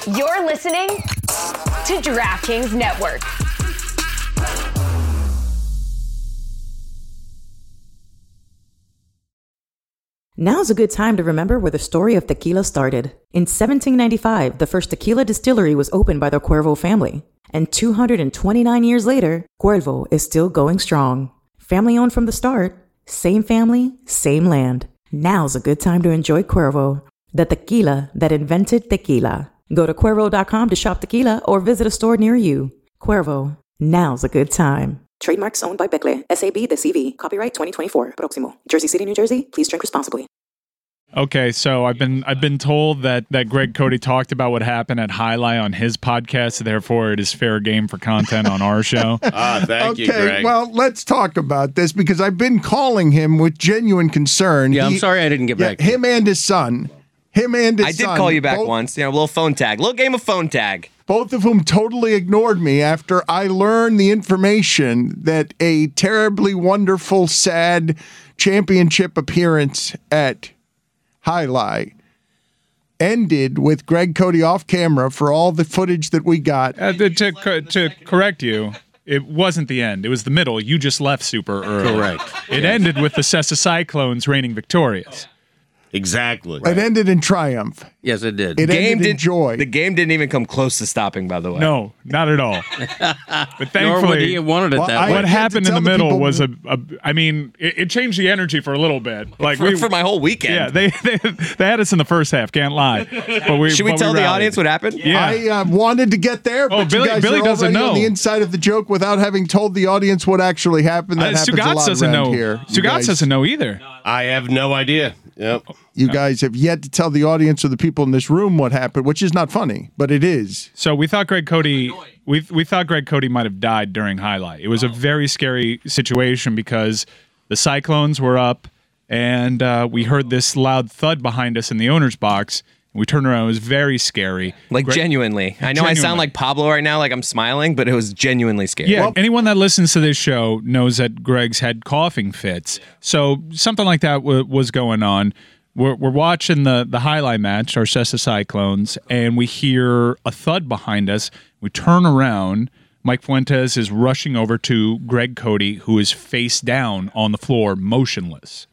You're listening to DraftKings Network. Now's a good time to remember where the story of tequila started. In 1795, the first tequila distillery was opened by the Cuervo family. And 229 years later, Cuervo is still going strong. Family owned from the start, same family, same land. Now's a good time to enjoy Cuervo, the tequila that invented tequila. Go to Cuervo.com to shop tequila or visit a store near you. Cuervo, now's a good time. Trademarks owned by Becle, SAB the CV. Copyright 2024. Proximo. Jersey City, New Jersey. Please drink responsibly. Okay, so I've been told that Greg Cote talked about what happened at Highlight on his podcast, so therefore it is fair game for content on our show. Thank you, Greg. Okay, well, let's talk about this because I've been calling him with genuine concern. Yeah, I'm sorry I didn't get back. Him and his son. I did call you back once. A little phone tag. Little game of phone tag. Both of whom totally ignored me after I learned the information that a terribly wonderful, sad championship appearance at Highlight ended with Greg Cote off camera for all the footage that we got. To correct you, it wasn't the end. It was the middle. You just left super early. Correct. It ended with the Cessa Cyclones reigning victorious. Exactly. It ended in triumph. Yes, it did. It ended in joy. The game didn't even come close to stopping, by the way. No, not at all. But thankfully, Nor would he have wanted it that way. What happened in the middle was it changed the energy for a little bit. Like for my whole weekend. Yeah, they had us in the first half. Can't lie. But Should we tell the audience what happened? Yeah, I wanted to get there, but Billy you guys are doesn't know on the inside of the joke without having told the audience what actually happened. That happens a lot doesn't around know. here. Stugotz doesn't know either. I have no idea. Yep. You guys have yet to tell the audience or the people in this room what happened, which is not funny, but it is. So we thought Greg Cote we thought Greg Cote might have died during Highlight. It was a very scary situation because the Cyclones were up and we heard this loud thud behind us in the owner's box. We turned around. It was very scary. Genuinely. I know I sound like Pablo right now, like I'm smiling, but it was genuinely scary. Yeah, anyone that listens to this show knows that Greg's had coughing fits. So something like that was going on. We're watching the Highlight match, our Cessa Cyclones, and we hear a thud behind us. We turn around. Mike Fuentes is rushing over to Greg Cote, who is face down on the floor, motionless.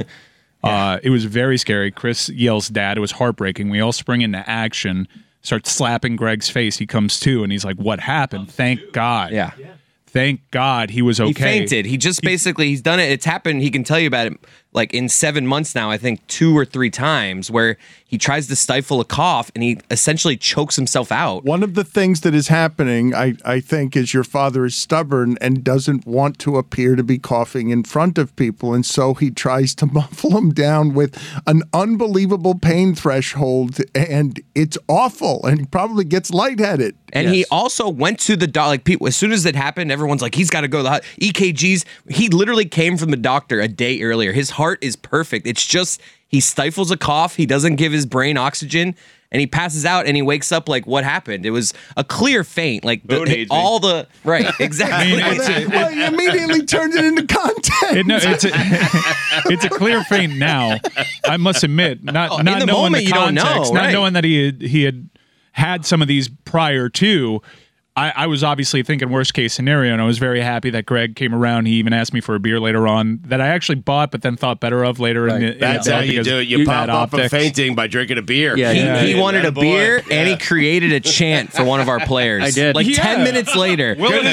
It was very scary. Chris yells, "Dad!" It was heartbreaking. We all spring into action, start slapping Greg's face. He comes to, and he's like, "What happened?" Thank God. Yeah. Thank God he was okay. He fainted. He just he's done it. It's happened. He can tell you about it like in 7 months now, I think 2 or 3 times where he tries to stifle a cough and he essentially chokes himself out. One of the things that is happening, I think, is your father is stubborn and doesn't want to appear to be coughing in front of people. And so he tries to muffle him down with an unbelievable pain threshold. And it's awful. And he probably gets lightheaded. And he also went to the doctor. Like people, as soon as it happened, everyone's like, he's got to go to the EKGs. He literally came from the doctor a day earlier. His heart is perfect. It's just he stifles a cough. He doesn't give his brain oxygen, and he passes out. And he wakes up like, what happened? It was a clear faint. Like right, exactly. You immediately turned it into content. It's a clear faint now. I must admit, not knowing the context, don't know, not knowing that he had some of these prior to. I was obviously thinking worst case scenario, and I was very happy that Greg came around. He even asked me for a beer later on that I actually bought, but then thought better of later. Right. That's how you do it. You pop up a fainting by drinking a beer. Yeah, he wanted a beer, and he created a chant for one of our players. I did. 10 minutes later,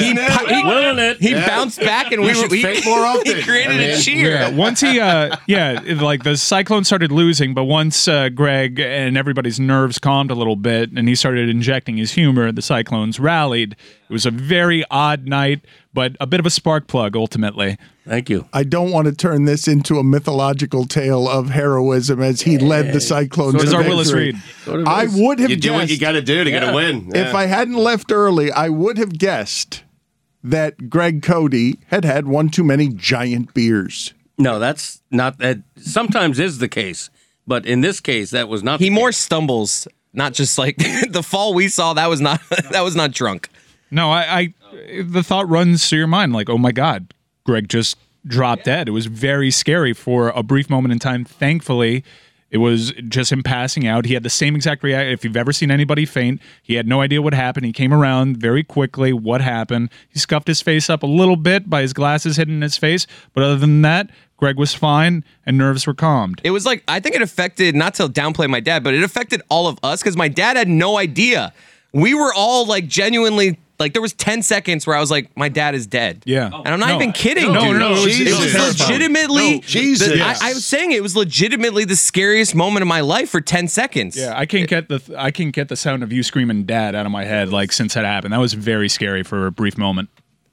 he bounced back, and we faint more often. He created a cheer. Yeah, once he, like the Cyclones started losing, but once Greg and everybody's nerves calmed a little bit, and he started injecting his humor, the Cyclones rallied. It was a very odd night, but a bit of a spark plug ultimately. Thank you. I don't want to turn this into a mythological tale of heroism as he led the Cyclones to our victory. Willis Reed. I would have You do what you got to do to get a win. If I hadn't left early, I would have guessed that Greg Cote had one too many giant beers. No, that's not that. Sometimes is the case, but in this case, that was not. He more stumbles. Not just like the fall we saw. That was not drunk. No, I the thought runs through your mind like, oh my God, Greg just dropped dead. It was very scary for a brief moment in time. Thankfully, It was just him passing out. He had the same exact reaction. If you've ever seen anybody faint, he had no idea what happened. He came around very quickly. What happened? He scuffed his face up a little bit by his glasses hidden in his face. But other than that, Greg was fine and nerves were calmed. It was like, I think it affected, not to downplay my dad, but it affected all of us because my dad had no idea. We were all like genuinely, like there was 10 seconds where I was like, my dad is dead. Yeah. And I'm not even kidding, No, dude. no, It was legitimately, Jesus. I was saying it was legitimately the scariest moment of my life for 10 seconds. Yeah, I can't get the sound of you screaming "Dad" out of my head like since that happened. That was very scary for a brief moment.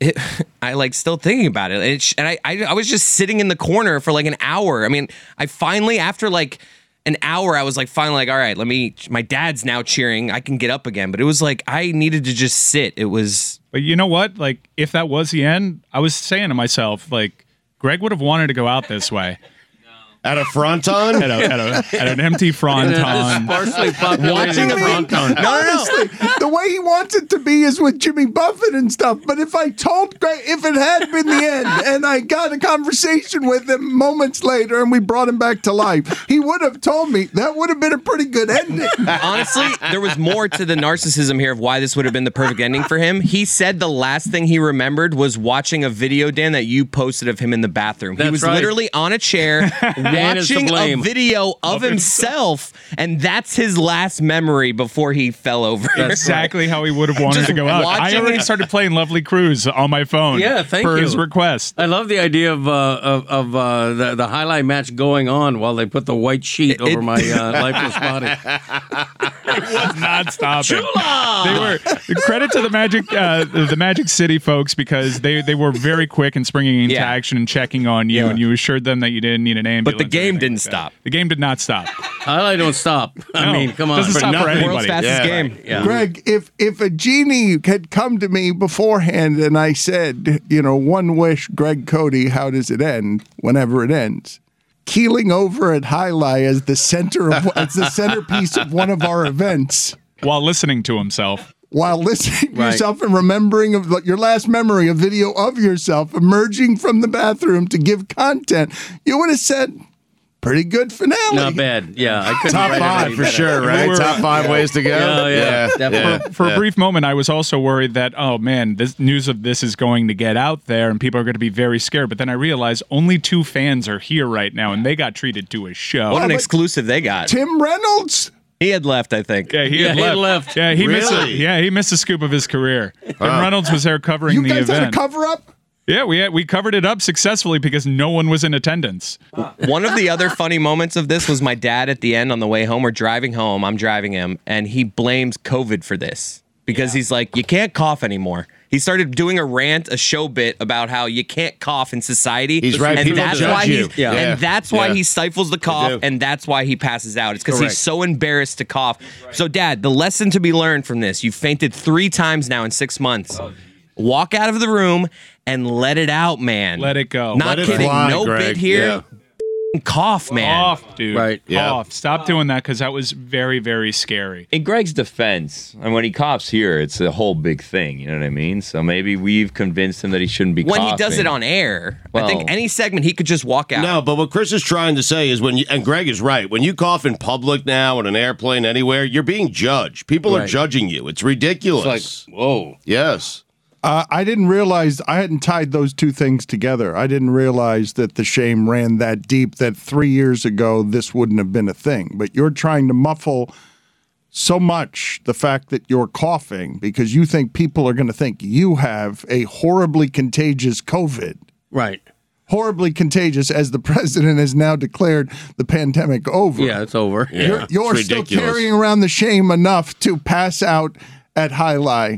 I like still thinking about it. And I was just sitting in the corner for like an hour. I mean, I finally, after like an hour, I was like, finally like, all right, my dad's now cheering. I can get up again. But it was like, I needed to just sit. It was. But you know what? Like, if that was the end, I was saying to myself, like, Greg would have wanted to go out this way. At a fronton? at an empty fronton. Sparsely populated fronton. Honestly, the way he wants it to be is with Jimmy Buffett and stuff. But if I told Greg, if it had been the end and I got a conversation with him moments later and we brought him back to life, he would have told me that would have been a pretty good ending. Honestly, there was more to the narcissism here of why this would have been the perfect ending for him. He said the last thing he remembered was watching a video, Dan, that you posted of him in the bathroom. He was literally on a chair watching a video of himself, and that's his last memory before he fell over. That's exactly how he would have wanted to go out. I already started playing Lovely Cruise on my phone. Yeah, thank for you. his request. I love the idea of the highlight match going on while they put the white sheet over my lifeless body. It was not stopping. They were credit to the Magic City folks because they were very quick in springing into action and checking on you, and you assured them that you didn't need an ambulance. But the game didn't stop. The game did not stop. Highlight don't stop. I mean, come on. Doesn't stop for anybody. World's fastest game. Yeah. Greg, if a genie had come to me beforehand and I said, one wish, Greg Cody, how does it end? Whenever it ends, keeling over at Highlight as the centerpiece of one of our events, While listening to himself. while listening to yourself and remembering of your last memory, a video of yourself emerging from the bathroom to give content, you would have said, pretty good finale. Not bad. Yeah, I couldn't Top write five anything for better. sure, right? Top five ways to go. Yeah, definitely. For a brief moment, I was also worried that, oh man, this news of this is going to get out there and people are going to be very scared. But then I realized only 2 fans are here right now and they got treated to a show. What an exclusive they got. Tim Reynolds. He had left, I think. Yeah, he had left. Yeah, he missed a scoop of his career. Tim Reynolds was there covering the event. You guys had a cover-up? Yeah, we covered it up successfully because no one was in attendance. One of the other funny moments of this was my dad at the end on the way home. We're driving home. I'm driving him, and he blames COVID for this because he's like, you can't cough anymore. He started doing a rant, a show bit about how you can't cough in society. He's right. And People that's judge why you. and that's why he stifles the cough, do. and that's why he passes out. It's because he's so embarrassed to cough. So, Dad, the lesson to be learned from this: you fainted 3 times now in 6 months. Walk out of the room and let it out, man. Let it go. Not Let it kidding. fly, No Greg. bit here. Cough, man. Cough, dude. Right. Yeah. Cough. Stop doing that because that was very, very scary. In Greg's defense, and when he coughs here, it's a whole big thing. You know what I mean? So maybe we've convinced him that he shouldn't be When coughing. he does it on air, I Well- think any segment he could just walk out. No, but what Chris is trying to say is and Greg is right, when you cough in public now, on an airplane, anywhere, you're being judged. People are judging you. It's ridiculous. It's like, whoa. Yes. I didn't realize, I hadn't tied those two things together. I didn't realize that the shame ran that deep that 3 years ago this wouldn't have been a thing. But you're trying to muffle so much the fact that you're coughing because you think people are going to think you have a horribly contagious COVID. Right. Horribly contagious, as the president has now declared the pandemic over. Yeah, it's over. Yeah. You're It's still ridiculous. carrying around the shame enough to pass out at Highlight.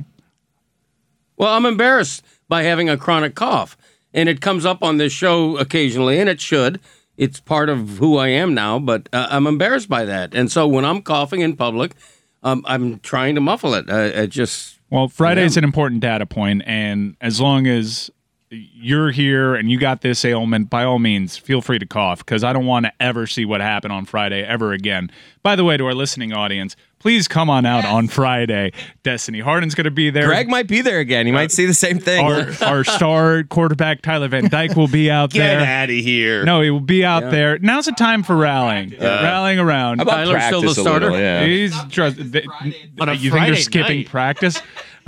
Well, I'm embarrassed by having a chronic cough, and it comes up on this show occasionally, and it should. It's part of who I am now, but I'm embarrassed by that. And so when I'm coughing in public, I'm trying to muffle it. Well, Friday's an important data point, and as long as you're here and you got this ailment, by all means, feel free to cough because I don't want to ever see what happened on Friday ever again. By the way, to our listening audience, please come on out on Friday. Destiny Harden's going to be there. Greg might be there again. You might see the same thing. Our star quarterback, Tyler Van Dyke, will be out there. Get out of here. No, he will be out there. Now's the time for rallying. Rallying around. How about Tyler's still the practice a starter? little, yeah. You think they're skipping practice?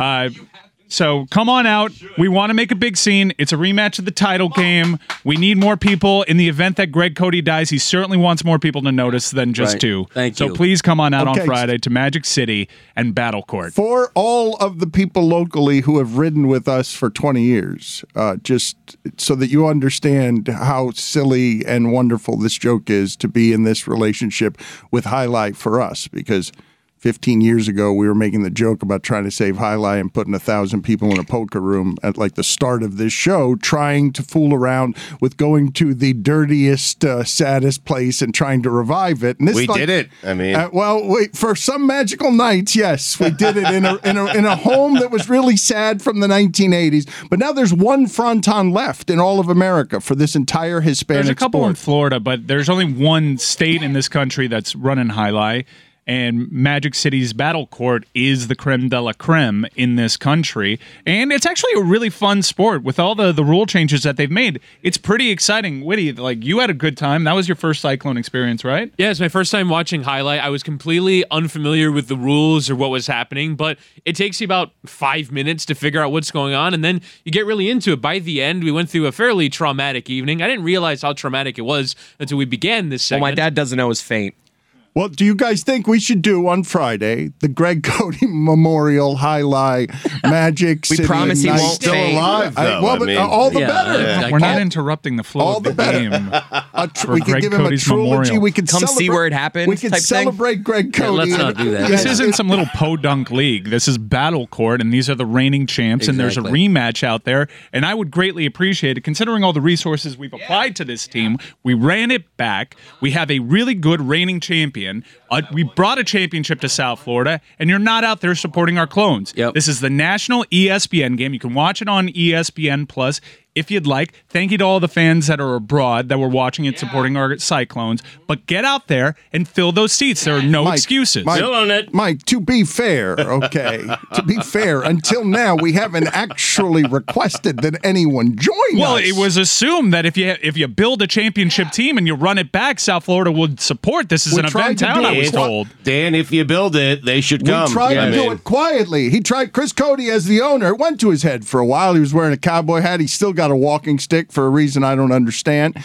So come on out. We want to make a big scene. It's a rematch of the title game. We need more people. In the event that Greg Cody dies, he certainly wants more people to notice than just Right. two. Thank so you. please come on out Okay. on Friday to Magic City and Battle Court. For all of the people locally who have ridden with us for 20 years, just so that you understand how silly and wonderful this joke is to be in this relationship with Highlight for us, because 15 years ago, we were making the joke about trying to save Highlight and putting 1,000 people in a poker room at like the start of this show, trying to fool around with going to the dirtiest, saddest place and trying to revive it. And this We did it. I mean, for some magical nights, yes, we did it in a home that was really sad from the 1980s. But now there's one fronton left in all of America for this entire Hispanic There's a couple in sport. Florida, but there's only one state in this country that's running highlight. And Magic City's Battle Court is the creme de la creme in this country. And it's actually a really fun sport with all the rule changes that they've made. It's pretty exciting. Whitty, like, you had a good time. That was your first Cyclone experience, right? Yeah, it's my first time watching highlight. I was completely unfamiliar with the rules or what was happening, but it takes you about 5 minutes to figure out what's going on, and then you get really into it. By the end, we went through a fairly traumatic evening. I didn't realize how traumatic it was until we began this Well, segment. my dad doesn't know his faint. What do you guys think we should do on Friday? The Greg Cody Memorial Highlight Magic We City promise he Night. won't still faint. alive, though. Well, I but mean, all the Yeah, better. yeah. We're not interrupting the flow All of the the better. game. We For could Greg give him Cody's a trilogy. memorial. We could Come see celebrate- where it happened We could type thing? celebrate Greg Cody. let's not do that. This isn't some little podunk league. This is Battle Court, and these are the reigning champs, and there's a Exactly. rematch out there. And I would greatly appreciate it, considering all the resources we've applied to this team. We ran it back. We have a really good reigning champion. We brought a championship to South Florida, and you're not out there supporting our clones. Yep. This is the national ESPN game. You can watch it on ESPN Plus if you'd like. Thank you to all the fans that are abroad that were watching it, supporting our Cyclones. But get out there and fill those seats. There are no excuses. Still on it. Mike, to be fair, okay, to be fair, until now we haven't actually requested that anyone join Well, us. it was assumed that if you build a championship team and you run it back, South Florida would support. This is We an tried event to town, do I it. was told. Dan, if you build it, they should We come. tried I to do mean, it quietly. He tried. Chris Cody, as the owner, it went to his head for a while. He was wearing a cowboy hat. He still got a walking stick for a reason I don't understand.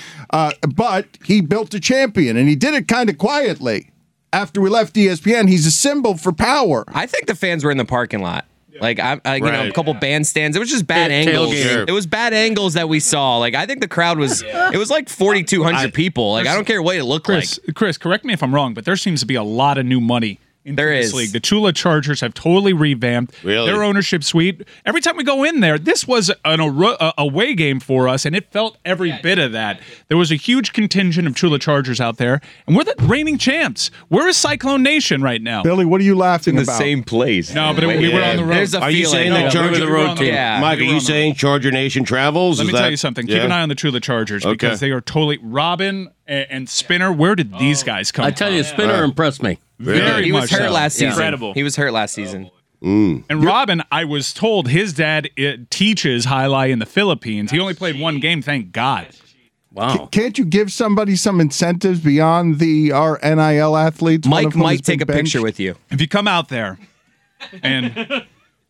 But he built a champion, and he did it kind of quietly. After we left ESPN, he's a symbol for power. I think the fans were in the parking lot. Like you know, a Right. couple bandstands. It was just bad angles. tailgating. It was bad angles that we saw. Like I think the crowd was. It was like 4,200 people. Like I don't care what it looked like. Chris, correct me if I'm wrong, but there seems to be a lot of new money into There this is. league. The Chula Chargers have totally revamped Really? their ownership suite. Every time we go in there, this was an away game for us, and it felt every bit of that. There was a huge contingent of Chula Chargers out there, and we're the reigning champs. We're a Cyclone Nation right now. Billy, what are you laughing in the about? same place. No, but we were on the road. There's a Are you feeling. saying that we were Charger the road team. Yeah. Mike, are We were you on the saying Charger Nation travels? Let Is me tell that- you something. yeah? Keep an eye on the Chula Chargers because they are totally Robin and Spinner. Where did these guys come I from? tell you, Spinner impressed me. Very He was much hurt so. last season. Incredible. He was hurt last season. And Robin, I was told his dad teaches highlight in the Philippines. He only played one game, thank God. Wow. Can't you give somebody some incentives beyond our NIL athletes? One Mike of whom has might take been a picture benched? with you. If you come out there and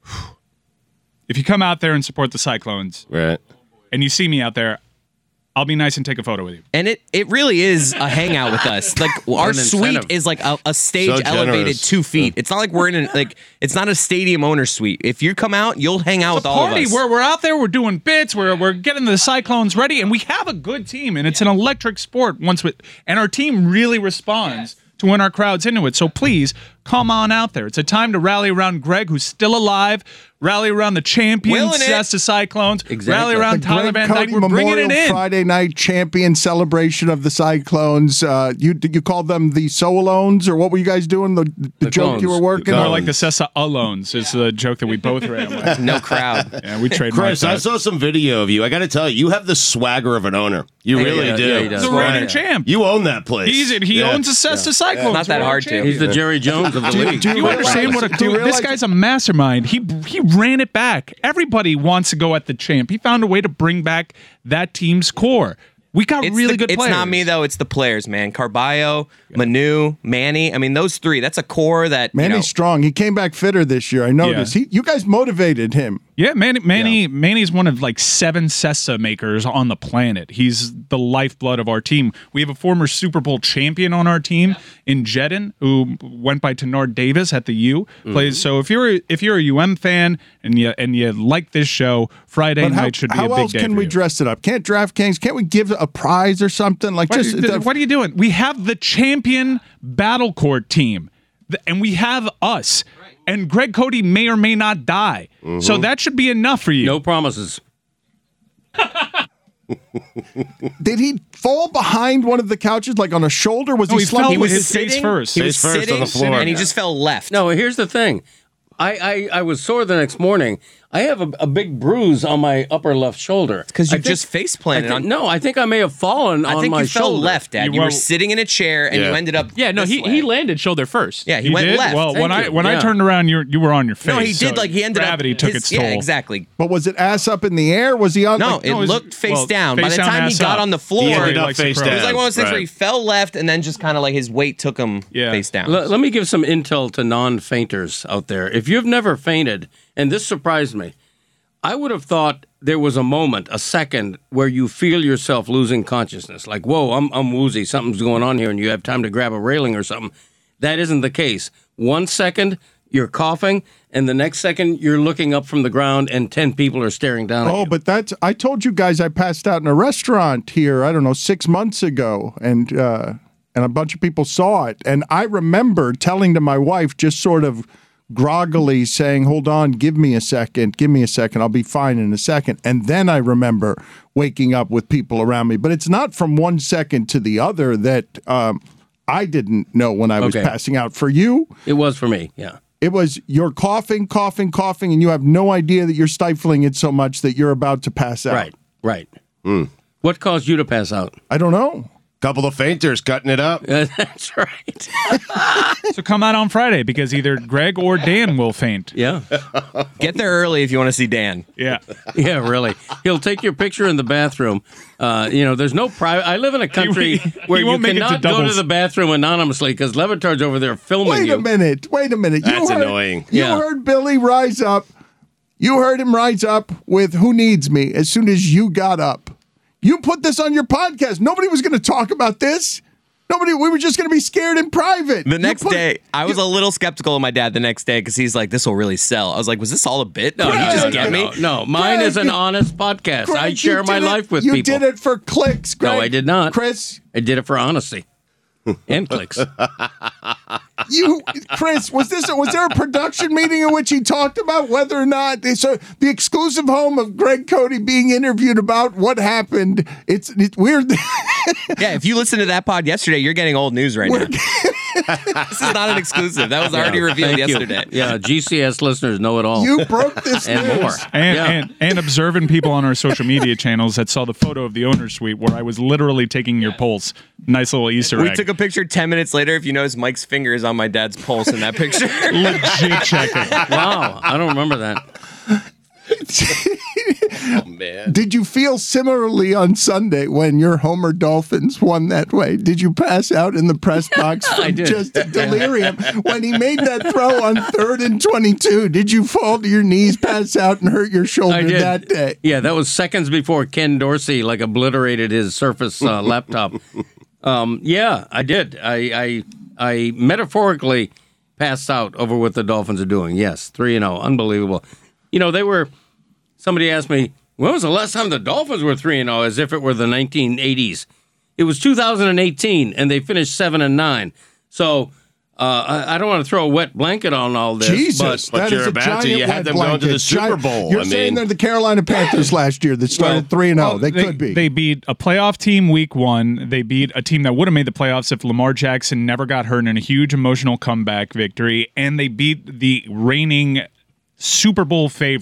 support the Cyclones Right. and you see me out there, I'll be nice and take a photo with you. And it really is a hangout with us. Like our an suite incentive. is like a stage So elevated generous. 2 feet. It's not like we're in it's not a stadium owner suite. If you come out, you'll hang out with all of Party us. where we're out there, we're doing bits, we're getting the Cyclones ready, and we have a good team, and it's an electric sport. And our team really responds to when our crowd's into it. So please come on out there. It's a time to rally around Greg, who's still alive. Rally around the champion Willing it. Cesta Cyclones. Exactly. Rally around The Tyler Greg Van Dyke. Cody We're bringing Memorial it in. Friday night champion celebration of the Cyclones. You called them the Solones, or what were you guys doing? The joke you Clones. were working More on? like the Cessa Alones is the joke that we both ran with. No crowd. Yeah, we trademarked Chris, I that. saw some video of you. I got to tell you, you have the swagger of an owner. You really yeah, do. yeah, he does. He's a reigning champ. You own that place. He Yeah. owns the Cesta Cyclones. Not that We're hard to. champions. He's the Jerry Jones champions of the league. Do you understand what this guy's a mastermind? He ran it back. Everybody wants to go at the champ. He found a way to bring back that team's core. We got good players. It's not me, though. It's the players, man. Carballo, Manu, Manny. I mean, those three. That's a core that... Manny's strong. He came back fitter this year. I noticed. Yeah. You guys motivated him. Yeah, Manny's one of like 7 Cessa makers on the planet. He's the lifeblood of our team. We have a former Super Bowl champion on our team in Jedin, who went by Tenard Davis at the U. Plays. So if you're a UM fan and you like this show, Friday night should be a big day. How else can we dress it up? Can't we give a prize or something like? What are you doing? We have the champion Battle Court team, and we have us. And Greg Cody may or may not die. So that should be enough for you. No promises. Did he fall behind one of the couches, like on a shoulder? Was he slumped? He was face first. He was first sitting on the floor. and he just fell left. No, here's the thing. I was sore the next morning. I have a big bruise on my upper left shoulder. Because you just face planted on. No, I think I may have fallen on my shoulder. I think you fell left, Dad. You were sitting in a chair and you ended up. Yeah, no, he landed shoulder first. Yeah, he went did? left. Well, when I turned around, you were on your face. No, he did. So He ended gravity up. took its toll. Yeah, exactly. But was it ass up in the air? Was he on? No, it looked face down. By face the down, time he ass got up. on the floor, He ended He up likes to face crawl. down. it was like one of those things where he Right. fell left and then just kind of like his weight took him face down. Let me give some intel to non-fainters out there. If you've never fainted, and this surprised me, I would have thought there was a moment, a second, where you feel yourself losing consciousness. Like, whoa, I'm woozy. Something's going on here, and you have time to grab a railing or something. That isn't the case. 1 second, you're coughing, and the next second, you're looking up from the ground, and 10 people are staring down at you. Oh, but I told you guys I passed out in a restaurant here, I don't know, 6 months ago, and a bunch of people saw it. And I remember telling to my wife, just sort of groggily saying, hold on, give me a second, I'll be fine in a second. And then I remember waking up with people around me. But it's not from 1 second to the other that I didn't know when I was passing out. For you? It was for me, yeah. It was you're coughing, and you have no idea that you're stifling it so much that you're about to pass out. Right. What caused you to pass out? I don't know. Couple of fainters cutting it up. That's right. So come out on Friday because either Greg or Dan will faint. Yeah. Get there early if you want to see Dan. Yeah. Yeah, really. He'll take your picture in the bathroom. There's no private. I live in a country where you cannot go to the bathroom anonymously because Levitard's over there filming you. Wait a minute. That's annoying. You heard Billy rise up. You heard him rise up with "Who Needs Me" as soon as you got up. You put this on your podcast. Nobody was going to talk about this. We were just going to be scared in private. The next day, I was a little skeptical of my dad the next day because he's like, this will really sell. I was like, was this all a bit? No, you just get me? No, mine is an honest podcast. Greg, I share my life with people. people. You did it for clicks, Greg. No, I did not. Chris. I did it for honesty and clicks. Chris, was there a production meeting in which he talked about whether or not the exclusive home of Greg Cody being interviewed about what happened? It's weird. Yeah, if you listen to that pod yesterday, you're getting old news right now. This is not an exclusive. That was already revealed yesterday. Yeah, GCS listeners know it all. You broke this and news. more. And observing people on our social media channels that saw the photo of the owner's suite where I was literally taking your pulse. Nice little Easter egg. We took a picture 10 minutes later. If you notice, Mike's finger is on my dad's pulse in that picture. Legit checking. Wow, I don't remember that. Oh, man. Did you feel similarly on Sunday when your Homer Dolphins won that way? Did you pass out in the press box from just delirium? When he made that throw on 3rd and 22, did you fall to your knees, pass out, and hurt your shoulder that day? Yeah, that was seconds before Ken Dorsey obliterated his Surface laptop. Yeah, I did. I metaphorically passed out over what the Dolphins are doing. Yes, 3-0, unbelievable. Somebody asked me, when was the last time the Dolphins were 3-0, as if it were the 1980s? It was 2018, and they finished 7-9. So I don't want to throw a wet blanket on all this. Jesus, but that you're is a about to. giant You had wet them going to the blanket. Super Bowl. You're saying they're the Carolina Panthers last year that started 3-0. They could be. They beat a playoff team week 1. They beat a team that would have made the playoffs if Lamar Jackson never got hurt in a huge emotional comeback victory. And they beat the reigning Super Bowl favorite.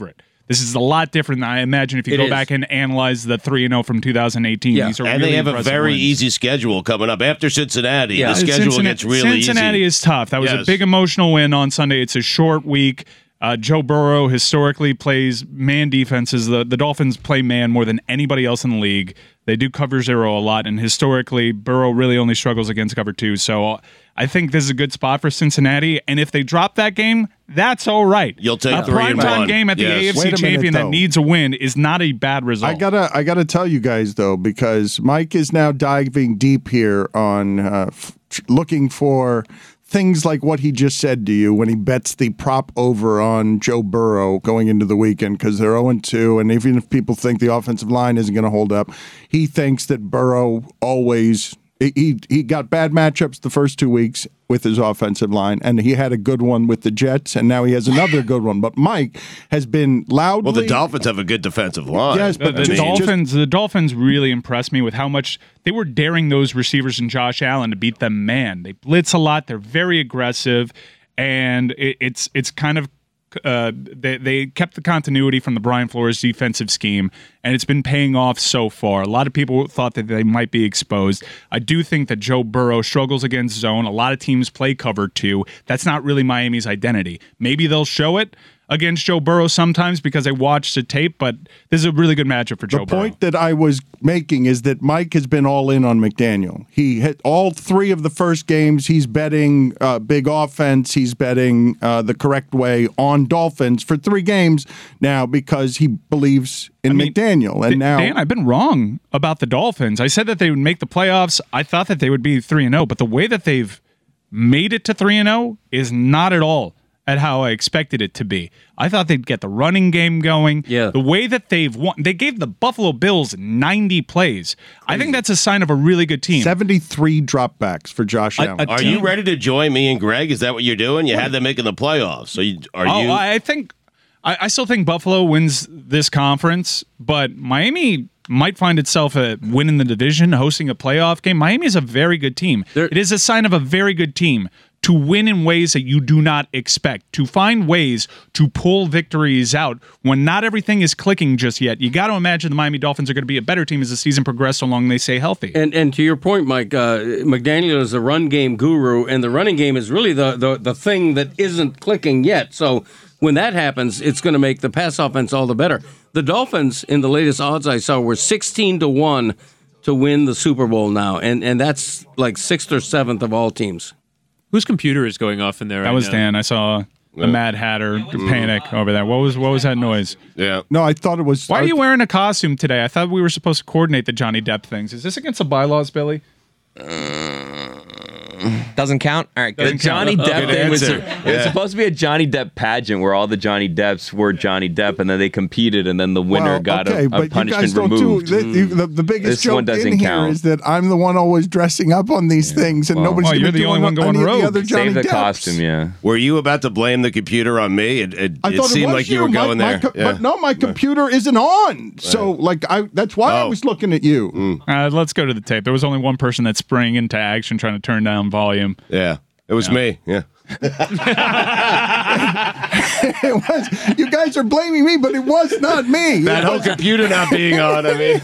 This is a lot different than I imagine if you go back and analyze the 3-0 from 2018. Yeah. These are And really they have a impressive very wins. easy schedule coming up after Cincinnati. The schedule gets really easy. Cincinnati is tough. That was a big emotional win on Sunday. It's a short week. Joe Burrow historically plays man defenses. The Dolphins play man more than anybody else in the league. They do cover zero a lot, and historically, Burrow really only struggles against cover two. So I think this is a good spot for Cincinnati. And if they drop that game, that's all right. You'll take a 3-1 primetime game at the AFC champion that needs a win is not a bad result. I gotta tell you guys though, because Mike is now diving deep here on looking for things like what he just said to you when he bets the prop over on Joe Burrow going into the weekend because they're 0-2, and even if people think the offensive line isn't going to hold up, he thinks that Burrow always he got bad matchups the first 2 weeks with his offensive line, and he had a good one with the Jets, and now he has another good one. But Mike has been loudly... Well, the Dolphins have a good defensive line. Yes, but the Dolphins really impressed me with how much they were daring those receivers and Josh Allen to beat them man. They blitz a lot. They're very aggressive, and it's kind of they kept the continuity from the Brian Flores defensive scheme, and it's been paying off so far. A lot of people thought that they might be exposed. I do think that Joe Burrow struggles against zone. A lot of teams play cover two. That's not really Miami's identity. Maybe they'll show it against Joe Burrow sometimes because I watched the tape, but this is a really good matchup for Joe Burrow. The point that I was making is that Mike has been all in on McDaniel. He hit all 3 of the first games. He's betting big offense. He's betting the correct way on Dolphins for 3 games now because he believes in McDaniel. And now, Dan, I've been wrong about the Dolphins. I said that they would make the playoffs. I thought that they would be 3-0, but the way that they've made it to 3-0 is not at all at how I expected it to be. I thought they'd get the running game going. Yeah. The way that they've won, they gave the Buffalo Bills 90 plays. I think that's a sign of a really good team. 73 dropbacks for Josh Allen. Are you ready to join me and Greg? Is that what you're doing? You had them making the playoffs. So I still think Buffalo wins this conference, but Miami might find itself winning the division, hosting a playoff game. Miami is a very good team. It is a sign of a very good team to win in ways that you do not expect, to find ways to pull victories out when not everything is clicking just yet. You got to imagine the Miami Dolphins are going to be a better team as the season progresses, so long they stay healthy. And to your point, Mike, McDaniel is a run game guru, and the running game is really the thing that isn't clicking yet. So when that happens, it's going to make the pass offense all the better. The Dolphins, in the latest odds I saw, were 16-1 to win the Super Bowl now, and that's like 6th or 7th of all teams. Whose computer is going off in there? That was Dan. I saw the Mad Hatter panic over there. What was that noise? Yeah. No, I thought it was. Why are you wearing a costume today? I thought we were supposed to coordinate the Johnny Depp things. Is this against the bylaws, Billy? Doesn't count? All right, good. The Johnny Depp thing was answer. it was supposed to be a Johnny Depp pageant where all the Johnny Depps were Johnny Depp, and then they competed, and then the winner got a punishment removed. The biggest This joke one doesn't in here count. is that I'm the one always dressing up on these things, and nobody's going you're to the only one going rogue. The other Johnny Save the Depps. costume, yeah. Were you about to blame the computer on me? It I thought seemed it was like you were going there. Yeah. But no, my computer isn't on. So, that's why I was looking at you. Let's go to the tape. There was only one person that sprang into action trying to turn down volume. Yeah. It was me. Yeah. It was. You guys are blaming me, but it was not me. That whole computer not being on, I mean.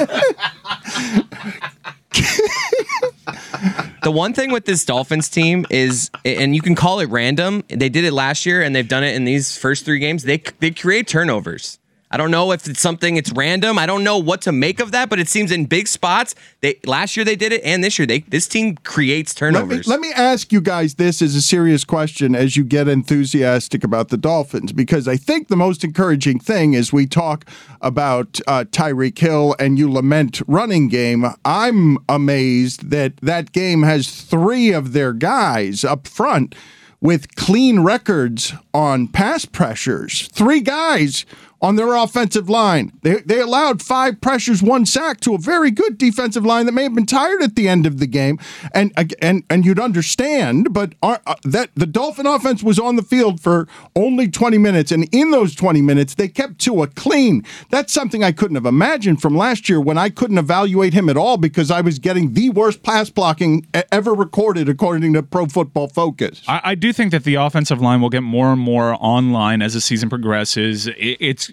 The one thing with this Dolphins team is, and you can call it random, they did it last year and they've done it in these first 3 games, they create turnovers. I don't know if it's random. I don't know what to make of that, but it seems in big spots. Last year they did it, and this year this team creates turnovers. Let me ask you guys this as a serious question as you get enthusiastic about the Dolphins, because I think the most encouraging thing is we talk about Tyreek Hill and you lament running game. I'm amazed that game has 3 of their guys up front with clean records on pass pressures. 3 guys on their offensive line. They allowed 5 pressures, 1 sack to a very good defensive line that may have been tired at the end of the game. And you'd understand, but that the Dolphin offense was on the field for only 20 minutes, and in those 20 minutes, they kept Tua clean. That's something I couldn't have imagined from last year when I couldn't evaluate him at all because I was getting the worst pass blocking ever recorded according to Pro Football Focus. I do think that the offensive line will get more and more online as the season progresses. It's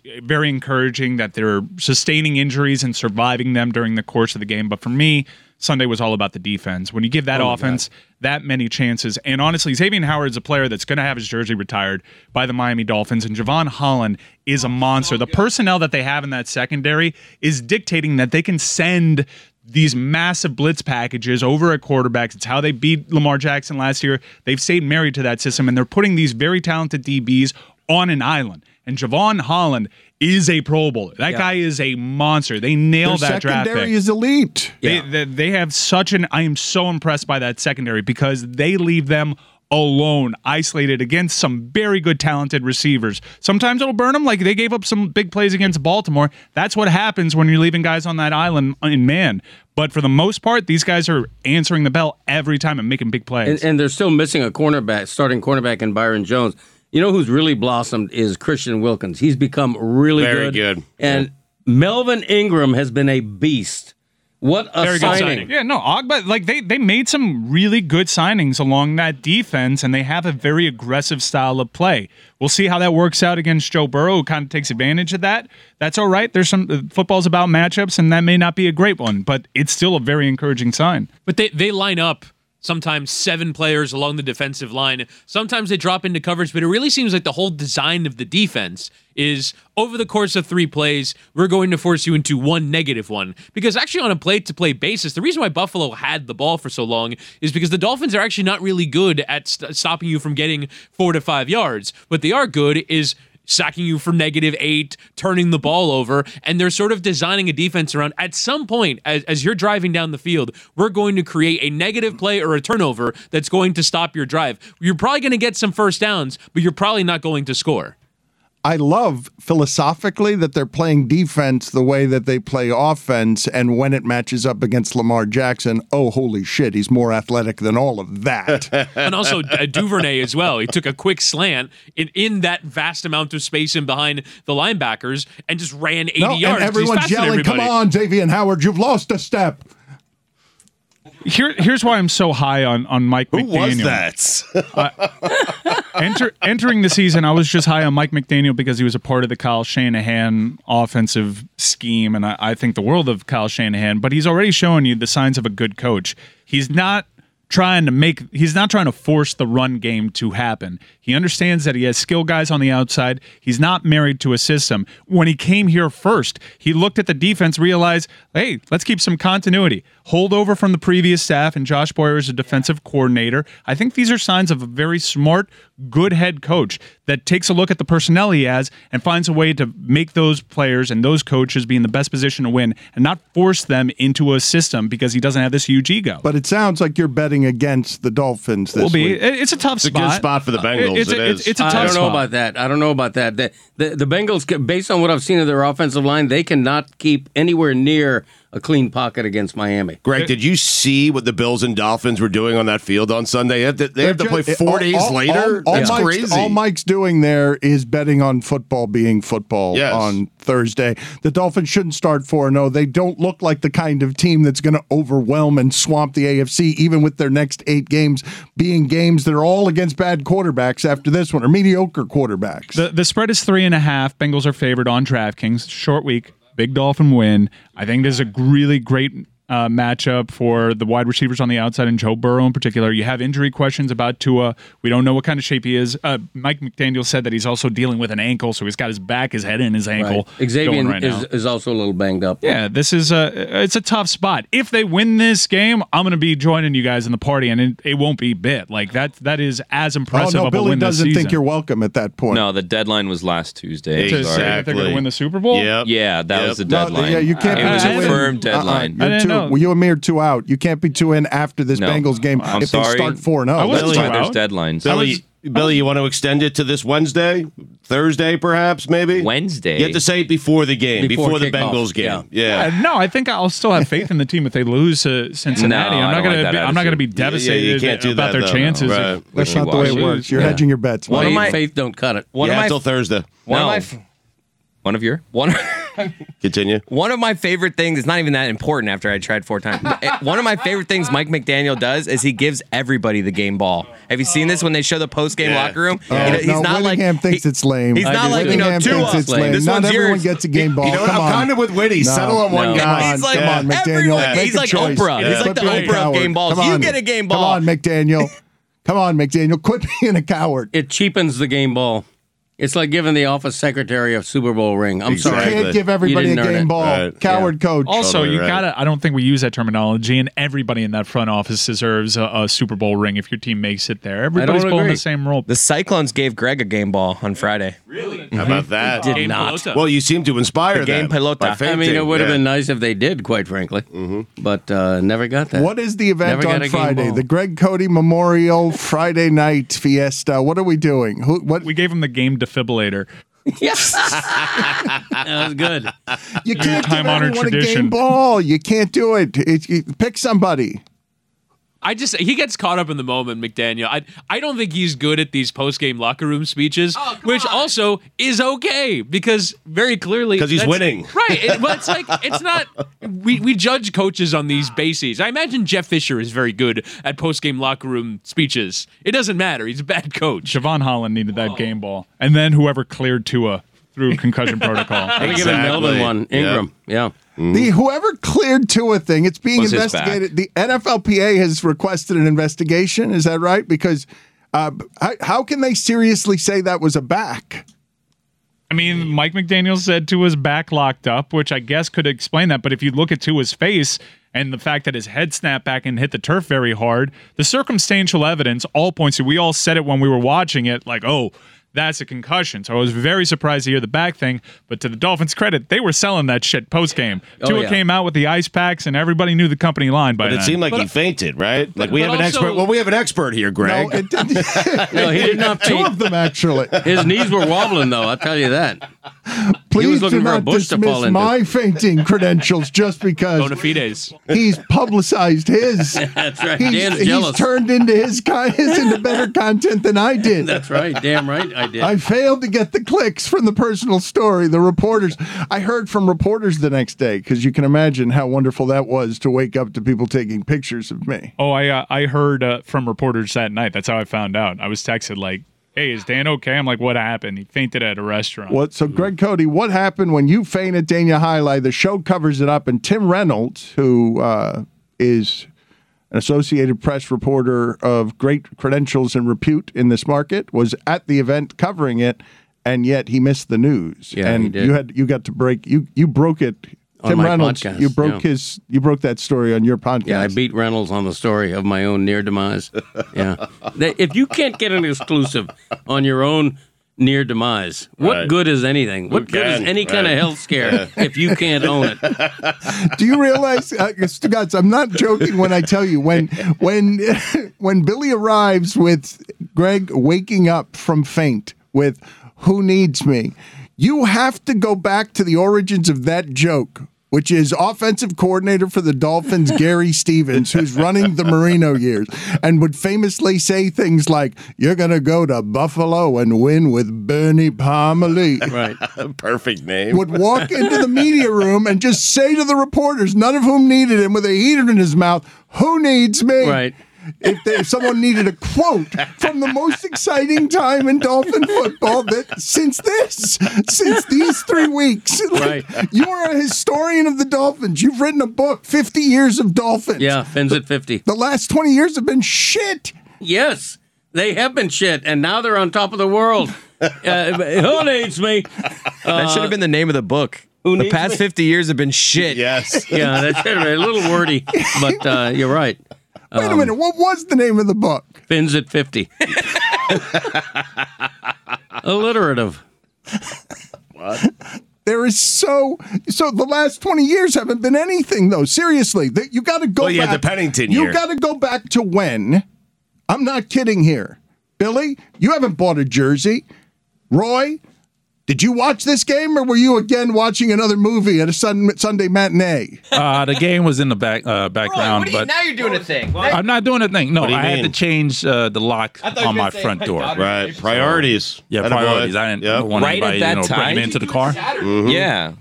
very encouraging that they're sustaining injuries and surviving them during the course of the game. But for me, Sunday was all about the defense. When you give that offense that many chances, and honestly, Xavier Howard's a player that's going to have his jersey retired by the Miami Dolphins, and Javon Holland is a monster. The personnel that they have in that secondary is dictating that they can send these massive blitz packages over at quarterbacks. It's how they beat Lamar Jackson last year. They've stayed married to that system, and they're putting these very talented DBs on an island. And Javon Holland is a Pro Bowler. That guy is a monster. They nailed that draft pick. Secondary is elite. They have such an... I am so impressed by that secondary because they leave them alone, isolated against some very good, talented receivers. Sometimes it'll burn them, like they gave up some big plays against Baltimore. That's what happens when you're leaving guys on that island in man. But for the most part, these guys are answering the bell every time and making big plays. And they're still missing a cornerback, starting cornerback in Byron Jones. You know who's really blossomed is Christian Wilkins. He's become really very good. And Melvin Ingram has been a beast. What a very signing. Good signing. Yeah, no, Ogba, like they made some really good signings along that defense, and they have a very aggressive style of play. We'll see how that works out against Joe Burrow, who kind of takes advantage of that. That's all right. There's some football's about matchups, and that may not be a great one, but it's still a very encouraging sign. But they line up sometimes 7 players along the defensive line. Sometimes they drop into coverage, but it really seems like the whole design of the defense is over the course of 3 plays, we're going to force you into 1 negative one. Because actually on a play-to-play basis, the reason why Buffalo had the ball for so long is because the Dolphins are actually not really good at stopping you from getting 4 to 5 yards. What they are good is sacking you for -8, turning the ball over, and they're sort of designing a defense around, at some point, as you're driving down the field, we're going to create a negative play or a turnover that's going to stop your drive. You're probably going to get some first downs, but you're probably not going to score. I love philosophically that they're playing defense the way that they play offense, and when it matches up against Lamar Jackson, oh, holy shit, he's more athletic than all of that. And also Duvernay as well. He took a quick slant in that vast amount of space in behind the linebackers and just ran 80 yards. And everyone's yelling, come on, Xavier Howard, you've lost a step. Here's why I'm so high on Mike McDaniel. Who was that? Entering the season, I was just high on Mike McDaniel because he was a part of the Kyle Shanahan offensive scheme, and I think the world of Kyle Shanahan. But he's already shown you the signs of a good coach. He's not trying to force the run game to happen. He understands that he has skill guys on the outside. He's not married to a system. When he came here first, he looked at the defense, realized, hey, let's keep some continuity. Holdover from the previous staff, and Josh Boyer is a defensive coordinator. I think these are signs of a very smart, good head coach that takes a look at the personnel he has and finds a way to make those players and those coaches be in the best position to win and not force them into a system because he doesn't have this huge ego. But it sounds like you're betting against the Dolphins this week. It's a tough spot. It's a good spot for the Bengals. It's a tough spot. I don't know about that. The Bengals, based on what I've seen of their offensive line, they cannot keep anywhere near a clean pocket against Miami. Greg, did you see what the Bills and Dolphins were doing on that field on Sunday? They have to play 4 days later? That's crazy. All Mike's doing there is betting on football being football on Thursday. The Dolphins shouldn't start 4-0. They don't look like the kind of team that's going to overwhelm and swamp the AFC, even with their next 8 games being games that are all against bad quarterbacks after this one, or mediocre quarterbacks. The spread is 3.5. Bengals are favored on DraftKings. Short week. Big Dolphin win. I think this is a really great matchup for the wide receivers on the outside and Joe Burrow in particular. You have injury questions about Tua. We don't know what kind of shape he is. Mike McDaniel said that he's also dealing with an ankle, so he's got his back, his head, and his ankle. Right. Xavier is also a little banged up. Yeah, this is it's a tough spot. If they win this game, I'm going to be joining you guys in the party, and it won't be bit. Like that is as impressive of a Billy win this season. Billy doesn't think you're welcome at that point. No, the deadline was last Tuesday. To say that they're going to win the Super Bowl? Yep. Yeah, that was the deadline. No, you can't it was be a firm deadline. I didn't know. Well, you and me are 2 out. You can't be 2 in after this Bengals game I'm if sorry. they start 4-0. That's why there's deadlines. Billy, you want to extend it to this Wednesday? Thursday, perhaps, maybe? Wednesday? You have to say it before the game, before the Bengals game. Yeah. No, I think I'll still have faith in the team if they lose to Cincinnati. No, I'm not going to be devastated about their chances. Right. That's not the way it works. You're hedging your bets. Faith don't cut it. Until Thursday. One of your Continue. One of my favorite things, it's not even that important after I tried 4 times. One of my favorite things Mike McDaniel does is he gives everybody the game ball. Have you seen this when they show the post-game locker room? He's not Whittingham thinks it's lame. He's not like, Whittingham thinks it's lame. This Not one's everyone yours. gets a game ball. You know what? Come I'm on. kind of with Whitty. Settle on one guy. He's like, Come on, McDaniel. Make he's a like choice. Oprah. He's like the Quit being a Oprah of coward. game balls. Come You on. get a game ball. Come on, McDaniel. Come on, McDaniel. Quit being a coward. It cheapens the game ball. It's like giving the office secretary a Super Bowl ring. I'm You sorry. can't give everybody a You didn't earn game it. ball. Right. Coward coach. Also, Totally you right. gotta. I don't think we use that terminology, and everybody in that front office deserves a Super Bowl ring if your team makes it there. Everybody's pulling agree. the same rope. The Cyclones gave Greg a game ball on Friday. How about that? Did Game not. pelota. Well, you seem to inspire The game them. pelota. by I I fainting. mean, it would have Yeah. been nice if they did, quite frankly. But never got that. What is the event Never got on a game Friday? ball. The Greg Cody Memorial Friday Night Fiesta. What are we doing? What? We gave him the game defibrillator. Yes. That was good. You can't give time-honored everyone a tradition. game ball. You can't do it. Pick somebody. He gets caught up in the moment, McDaniel. I don't think he's good at these post-game locker room speeches, which also is okay because very clearly 'Cause he's that's- winning. Right. Well, it's like it's not. We judge coaches on these bases. I imagine Jeff Fisher is very good at post-game locker room speeches. It doesn't matter. He's a bad coach. Javon Holland needed that game ball, and then whoever cleared Tua through concussion protocol. I think even Melvin one. Ingram. Yeah. The whoever cleared Tua thing, it's being Was his investigated. The NFLPA has requested an investigation. Is that right? Because how can they seriously say that was a back? I mean, Mike McDaniel said Tua's back locked up, which I guess could explain that. But if you look at Tua's face and the fact that his head snapped back and hit the turf very hard, the circumstantial evidence all points to, we all said it when we were watching it, like, oh, that's a concussion. So I was very surprised to hear the back thing. But to the Dolphins' credit, they were selling that shit post-game. Tua came out with the ice packs, and everybody knew the company line by But it then. seemed like he fainted, right? Like we have an also- expert. Well, we have an expert here, Greg. No, it didn't. No, he did not Two faint. of them, actually. His knees were wobbling, though. I'll tell you that. Please looking do for a not bush to dismiss fall into. my fainting credentials just because Bona fides. he's publicized his. That's right. He's, Dan's he's jealous. turned into his into better content than I did. That's right. Damn right I did. I failed to get the clicks from the personal story. The reporters, I heard from reporters the next day because you can imagine how wonderful that was to wake up to people taking pictures of me. Oh, I heard from reporters that night. That's how I found out. I was texted like, hey, is Dan okay? I'm like, what happened? He fainted at a restaurant. What? So, Greg Cody, what happened when you faint at Dania Highlight? The show covers it up, and Tim Reynolds, who is an Associated Press reporter of great credentials and repute in this market, was at the event covering it, and yet he missed the news. Yeah, and he did. you got to break. You broke it. On Tim my Reynolds, podcast, you broke you broke that story on your podcast. Yeah, I beat Reynolds on the story of my own near demise. Yeah. If you can't get an exclusive on your own near demise, what Right. good is anything? What good is can? any kind of Right. health scare if you can't own it? Do you realize, Stugatz, I'm not joking when I tell you, when Billy arrives with Greg waking up from faint with "Who Needs Me," you have to go back to the origins of that joke, which is offensive coordinator for the Dolphins, Gary Stevens, who's running the Marino years, and would famously say things like, "You're going to go to Buffalo and win with Bernie Parmalee." Right. Perfect name. Would walk into the media room and just say to the reporters, none of whom needed him, with a heater in his mouth, "Who needs me?" Right. If someone needed a quote from the most exciting time in Dolphin football since these 3 weeks. Right. You are a historian of the Dolphins. You've written a book, 50 Years of Dolphins. Yeah, Fins at 50. The last 20 years have been shit. Yes, they have been shit, and now they're on top of the world. Who needs me? That should have been the name of the book. Who The needs past me? 50 years have been shit. Yes. Yeah, that should have been a little wordy, but you're right. Wait a minute. What was the name of the book? Fins at 50. Alliterative. There is so the last 20 years haven't been anything, though. Seriously, you got to go Well, back. yeah, the Pennington You year. got to go back to when. I'm not kidding here. Billy, you haven't bought a jersey. Roy, did you watch this game, or were you again watching another movie at a Sunday matinee? The game was in the background, but now you're doing a thing. I'm not doing a thing. No, do you I had mean? to change the lock thought you on were my gonna say, front "Hey, door. God, Right. Priorities. Yeah, Attaboy. priorities. I didn't Yep. want Right at anybody that breaking time? into the car. Yeah.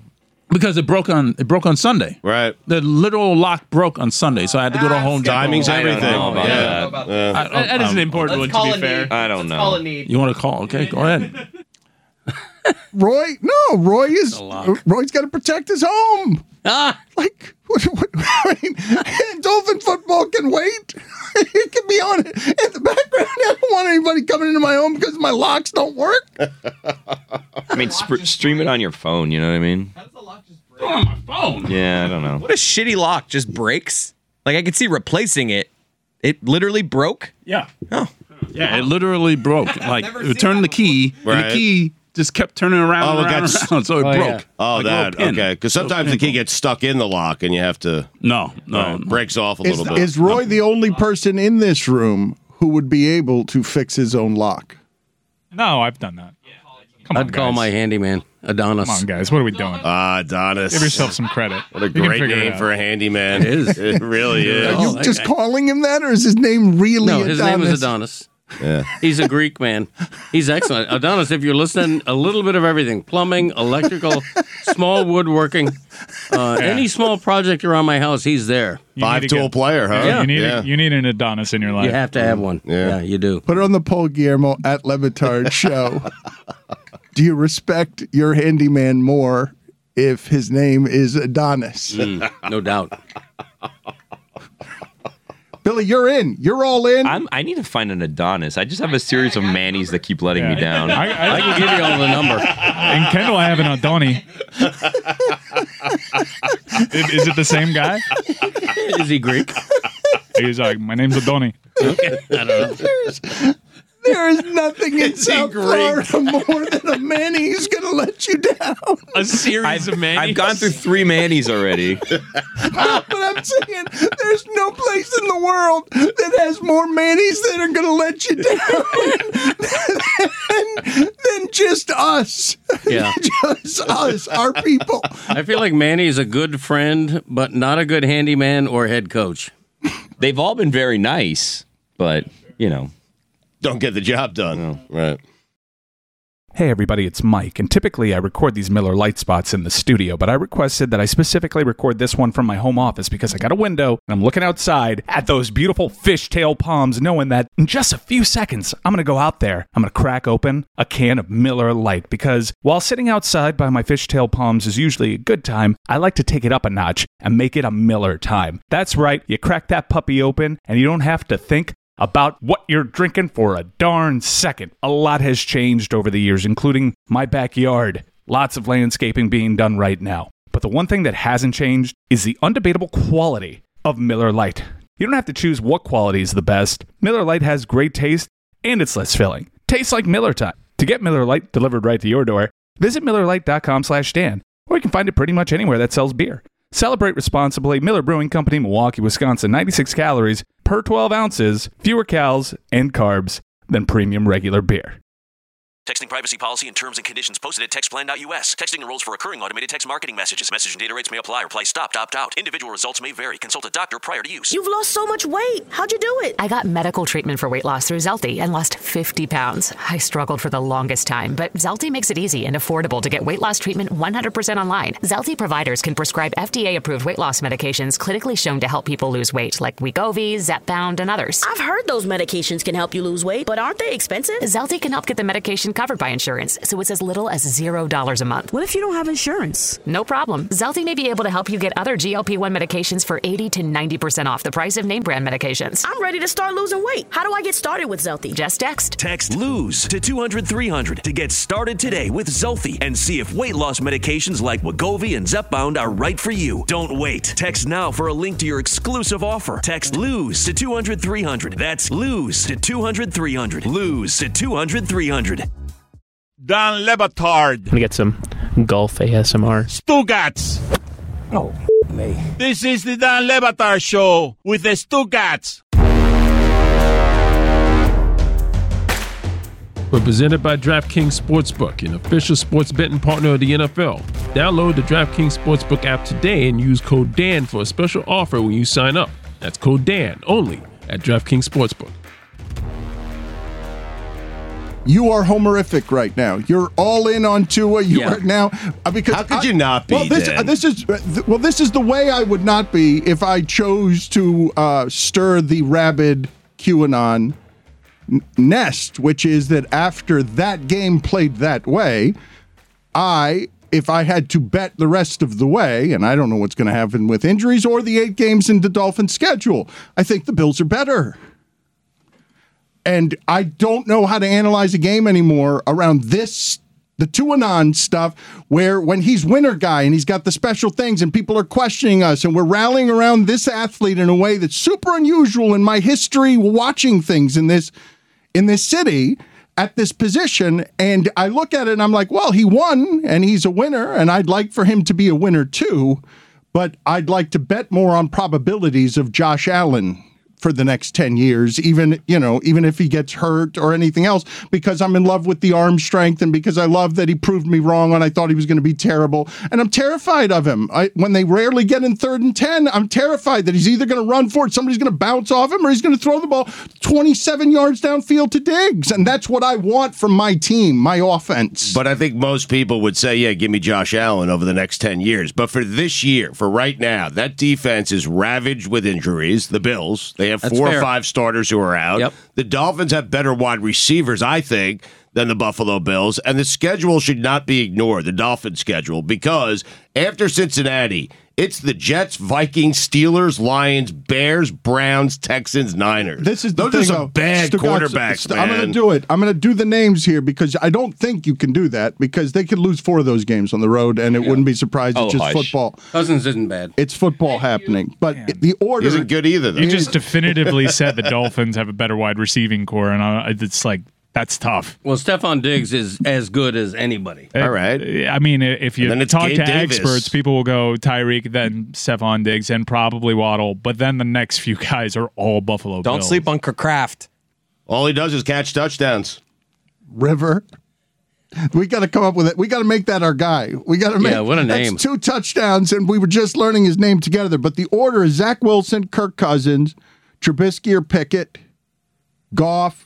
Because it broke on Sunday. Right. The literal lock broke on Sunday, so I had to go to Home Depot. Timing's everything. That is an important one, to be fair. I don't know. You want to call? Okay, go ahead. Roy's got to protect his home. Like, I mean, Dolphin football can wait. It can be on in the background. I don't want anybody coming into my home because my locks don't work. I mean, stream it on your phone. You know what I mean? How does the lock just break? On my phone. Yeah, I don't know. What a shitty lock just breaks. Like I could see replacing it. It literally broke. Yeah. Oh. Yeah, it literally broke. Like it turned the key, and the key just kept turning around, around, so it broke. Yeah. Oh, like that. Okay. Because sometimes the key gets stuck in the lock and you have to. No. Breaks off a little bit. Is Roy the only person in this room who would be able to fix his own lock? No, I've done that. I'd call my handyman, Adonis. Come on, guys. What are we doing? Adonis. Give yourself some credit. What a great name for a handyman. It is. It really is. Are you just calling him that, or is his name really No, Adonis? his name is Adonis. Yeah. He's a Greek man. He's excellent. Adonis, if you're listening, a little bit of everything. Plumbing, electrical, small woodworking. Any small project around my house, he's there. 5-tool player, huh? Yeah. You need an Adonis in your life. You have to have one. Yeah, you do. Put it on the poll, Guillermo, at Levitard Show. Do you respect your handyman more if his name is Adonis? No doubt. Billy, you're in. You're all in. I need to find an Adonis. I just have a series of Mannies that keep letting me down. I can give you all the number. In Kendall, I have an Adoni. Is it the same guy? Is he Greek? He's like, my name's Adoni. Okay. I don't know. There is nothing in South Florida more than a Manny who's going to let you down. A series of Mannies? I've gone through 3 Mannies already. But I'm saying there's no place in the world that has more Mannies that are going to let you down than just us. Yeah. Just us, our people. I feel like Manny is a good friend, but not a good handyman or head coach. They've all been very nice, but, Don't get the job done. No. Right. Hey everybody, it's Mike, and typically I record these Miller Lite spots in the studio, but I requested that I specifically record this one from my home office because I got a window and I'm looking outside at those beautiful fishtail palms, knowing that in just a few seconds I'm going to go out there, I'm going to crack open a can of Miller Lite, because while sitting outside by my fishtail palms is usually a good time, I like to take it up a notch and make it a Miller time. That's right, you crack that puppy open and you don't have to think about what you're drinking for a darn second. A lot has changed over the years, including my backyard. Lots of landscaping being done right now. But the one thing that hasn't changed is the undebatable quality of Miller Lite. You don't have to choose what quality is the best. Miller Lite has great taste, and it's less filling. Tastes like Miller time. To get Miller Lite delivered right to your door, visit MillerLite.com/Dan, or you can find it pretty much anywhere that sells beer. Celebrate responsibly. Miller Brewing Company, Milwaukee, Wisconsin. 96 calories per 12 ounces. Fewer calories and carbs than premium regular beer. Texting privacy policy and terms and conditions posted at textplan.us. Texting enrolls for recurring automated text marketing messages. Message and data rates may apply. Reply stop, opt out. Individual results may vary. Consult a doctor prior to use. You've lost so much weight. How'd you do it? I got medical treatment for weight loss through Zelty and lost 50 pounds. I struggled for the longest time, but Zelty makes it easy and affordable to get weight loss treatment 100% online. Zelty providers can prescribe FDA-approved weight loss medications clinically shown to help people lose weight, like Wegovy, Zepbound, and others. I've heard those medications can help you lose weight, but aren't they expensive? Zelty can help get the medication covered by insurance, so it's as little as $0 a month. What if you don't have insurance? No problem. Zelty may be able to help you get other GLP-1 medications for 80 to 90% off the price of name brand medications. I'm ready to start losing weight. How do I get started with Zelty? Just text. Text LOSE to 200-300 to get started today with Zelty and see if weight loss medications like Wegovy and Zepbound are right for you. Don't wait. Text now for a link to your exclusive offer. Text LOSE to 200-300. That's LOSE to 200-300. LOSE to 200-300. Don Le Batard. I'm gonna get some Gulf ASMR. Stugats. Oh, me. This is the Don Le Batard Show with the Stugats. We're presented by DraftKings Sportsbook, an official sports betting partner of the NFL. Download the DraftKings Sportsbook app today and use code DAN for a special offer when you sign up. That's code DAN only at DraftKings Sportsbook. You are homerific right now. You're all in on Tua. You are now because how could you not be? Well, this is the way I would not be if I chose to stir the rabid QAnon nest, which is that after that game played that way, if I had to bet the rest of the way, and I don't know what's going to happen with injuries or the 8 games in the Dolphins' schedule, I think the Bills are better. And I don't know how to analyze a game anymore around the QAnon stuff, where when he's winner guy and he's got the special things and people are questioning us and we're rallying around this athlete in a way that's super unusual in my history watching things in this city at this position. And I look at it and I'm like, well, he won and he's a winner and I'd like for him to be a winner too, but I'd like to bet more on probabilities of Josh Allen for the next 10 years, even if he gets hurt or anything else, because I'm in love with the arm strength and because I love that he proved me wrong when I thought he was going to be terrible. And I'm terrified of him. When they rarely get in 3rd and 10, I'm terrified that he's either going to run for it, somebody's going to bounce off him, or he's going to throw the ball 27 yards downfield to Diggs. And that's what I want from my team, my offense. But I think most people would say, yeah, give me Josh Allen over the next 10 years. But for this year, for right now, that defense is ravaged with injuries. The Bills, they have 4 or 5 starters who are out. Yep. The Dolphins have better wide receivers, I think, than the Buffalo Bills. And the schedule should not be ignored, the Dolphins schedule, because after Cincinnati, it's the Jets, Vikings, Steelers, Lions, Bears, Browns, Texans, Niners. Those are some bad quarterbacks, man. I'm going to do it. I'm going to do the names here because I don't think you can do that because they could lose 4 of those games on the road and it wouldn't be surprised. It's just football. Cousins isn't bad. It's football happening. But the order isn't good either, though. You just definitively said the Dolphins have a better wide receiving core, and it's like, that's tough. Well, Stephon Diggs is as good as anybody. All right. I mean, if you talk Gabe to Davis. experts, people will go Tyreek, then Stephon Diggs, and probably Waddle. But then the next few guys are all Buffalo Bills. Don't sleep on Kraft. All he does is catch touchdowns. River. We got to come up with it. We got to make that our guy. We got to make. Yeah, what a name. That's 2 touchdowns, and we were just learning his name together. But the order is Zach Wilson, Kirk Cousins, Trubisky or Pickett, Goff,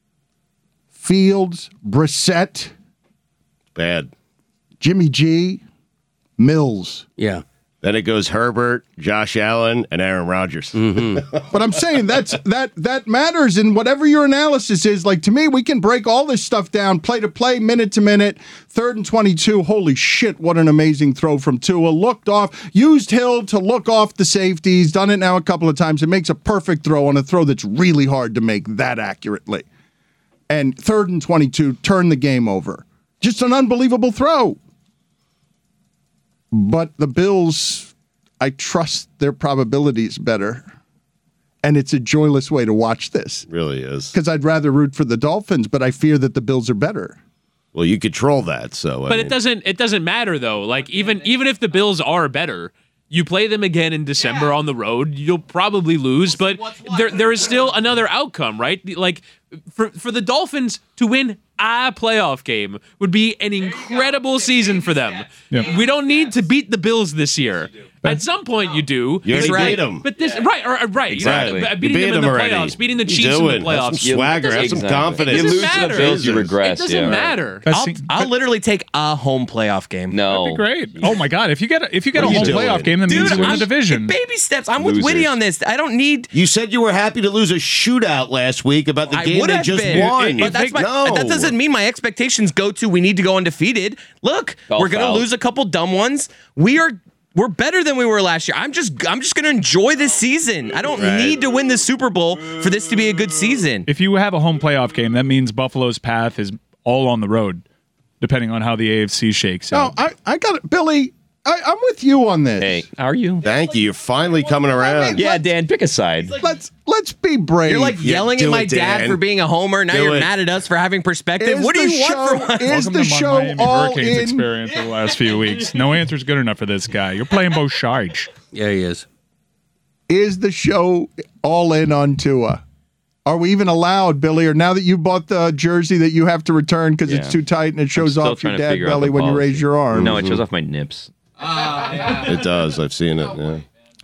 Fields, Brissett. Bad. Jimmy G, Mills. Yeah. Then it goes Herbert, Josh Allen, and Aaron Rodgers. Mm-hmm. But I'm saying that matters in whatever your analysis is. Like, to me, we can break all this stuff down, play to play, minute to minute, 3rd and 22. Holy shit, what an amazing throw from Tua. Looked off, used Hill to look off the safeties, done it now a couple of times. It makes a perfect throw on a throw that's really hard to make that accurately. And 3rd and 22, turn the game over. Just an unbelievable throw. But the Bills, I trust their probabilities better. And it's a joyless way to watch this. Really is. Because I'd rather root for the Dolphins, but I fear that the Bills are better. Well, you control that, so. But it doesn't matter though. Like even if the Bills are better, you play them again in December on the road, you'll probably lose, but there is still another outcome, right? Like for the Dolphins to win a playoff game would be an incredible season for them. Yeah. We don't need to beat the Bills this year. At some point, you do. You already beat them. But this, right. Exactly. Beating them in the already. playoffs, beating the Chiefs in the playoffs. Have some swagger, have some confidence. It doesn't matter. The Bills, you regress. It doesn't matter. I'll literally take a home playoff game. No. That'd be great. Oh my God. If you get a home playoff game, that means you win the division. Baby steps. I'm with Whitty on this. I don't need. You said you were happy to lose a shootout last week about the game they just won. But that doesn't mean my expectations go to we need to go undefeated. Look, we're going to lose a couple dumb ones. We're better than we were last year. I'm just going to enjoy this season. I don't need to win the Super Bowl for this to be a good season. If you have a home playoff game, that means Buffalo's path is all on the road, depending on how the AFC shakes out. No, I got it, Billy. I'm with you on this. Hey, how are you? Thank you. You're finally coming around. Yeah, Dan, pick a side. Let's be brave. You're like yelling at my dad for being a homer. Now you're mad at us for having perspective. What do you want from us? Is Welcome the to show Miami all Hurricanes in? experience for the last few weeks. No answer's good enough for this guy. You're playing both sides. Yeah, he is. Is the show all in on Tua? Are we even allowed, Billy? Or now that you bought the jersey that you have to return because it's too tight and it shows off your dad belly when you raise your arm? No, it shows off my nips. It does. I've seen it. Yeah.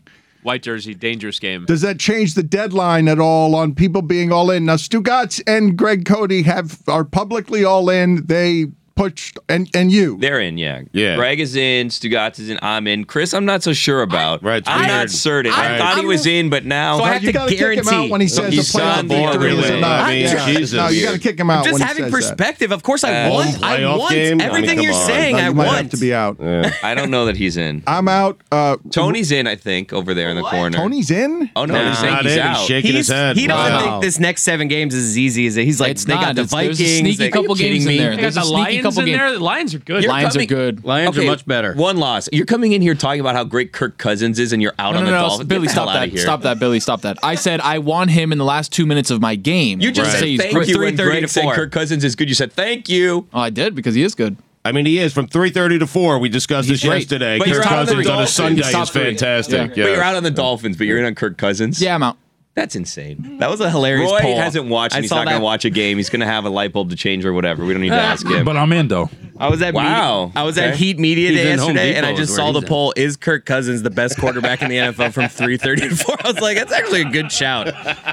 White jersey, dangerous game. Does that change the deadline at all on people being all in? Now, Stugotz and Greg Cody are publicly all in. They pushed, and you. They're in, yeah. Greg is in, Stugotz is in, I'm in. Chris, I'm not so sure about. I'm not certain. I thought he was in, but now so I have to guarantee. Kick him out when he says the playoff victory is not. No, you got to kick him out. Just having perspective. Of course, I want. Everything you're saying. I want. Have to be out. I don't know that he's in. I'm out. Tony's in, I think, over there in the corner. Tony's in? Oh no, he's saying he's out. He's shaking his head. He doesn't think this next 7 games is as easy as it. He's like, they got the Vikings. There's a sneaky couple games in there. There's a Lions in there. The Lions are good. Lions are good. Lions are much better. One loss. You're coming in here talking about how great Kirk Cousins is, and you're out on the Dolphins. Billy, stop that. Stop that, Billy. Stop that. I said I want him in the last 2 minutes of my game. You just said thank you when Greg said Kirk Cousins is good. You said thank you. Oh, I did because he is good. I mean, he is from 3:30 to 4. We discussed this yesterday. Kirk Cousins on a Sunday is fantastic. But you're out on the Dolphins, but you're in on Kirk Cousins. Yeah, I'm out. That's insane. That was a hilarious Roy poll. hasn't watched, and he's not going to watch a game. He's going to have a light bulb to change or whatever. We don't need to ask him. But I'm in, though. I was at at Heat Media Day yesterday, and I just saw the poll, is Kirk Cousins the best quarterback in the NFL from 3:30 to 4? I was like, that's actually a good shout.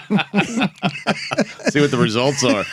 See what the results are.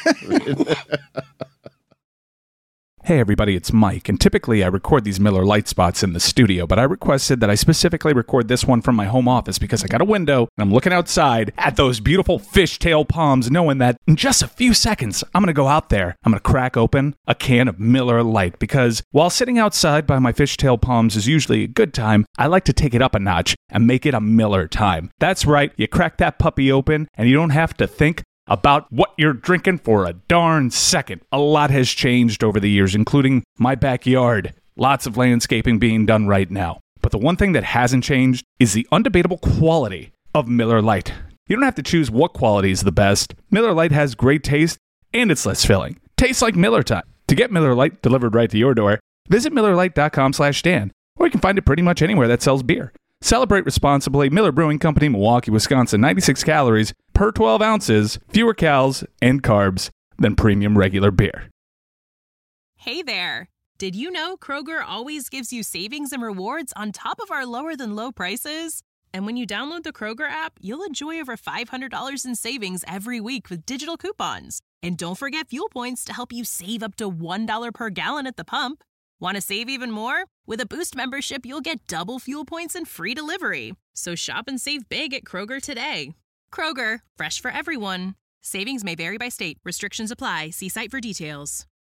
Hey everybody, it's Mike, and typically I record these Miller Lite spots in the studio, but I requested that I specifically record this one from my home office because I got a window and I'm looking outside at those beautiful fishtail palms, knowing that in just a few seconds I'm going to go out there, I'm going to crack open a can of Miller Lite, because while sitting outside by my fishtail palms is usually a good time, I like to take it up a notch and make it a Miller time. That's right, you crack that puppy open and you don't have to think about what you're drinking for a darn second. A lot has changed over the years, including my backyard. Lots of landscaping being done right now. But the one thing that hasn't changed is the undebatable quality of Miller Lite. You don't have to choose what quality is the best. Miller Lite has great taste, and it's less filling. Tastes like Miller time. To get Miller Lite delivered right to your door, visit MillerLite.com/Dan, or you can find it pretty much anywhere that sells beer. Celebrate responsibly. Miller Brewing Company, Milwaukee, Wisconsin. 96 calories per 12 ounces, fewer calories and carbs than premium regular beer. Hey there. Did you know Kroger always gives you savings and rewards on top of our lower than low prices? And when you download the Kroger app, you'll enjoy over $500 in savings every week with digital coupons. And don't forget fuel points to help you save up to $1 per gallon at the pump. Want to save even more? With a Boost membership, you'll get double fuel points and free delivery. So shop and save big at Kroger today. Kroger, fresh for everyone. Savings may vary by state. Restrictions apply. See site for details.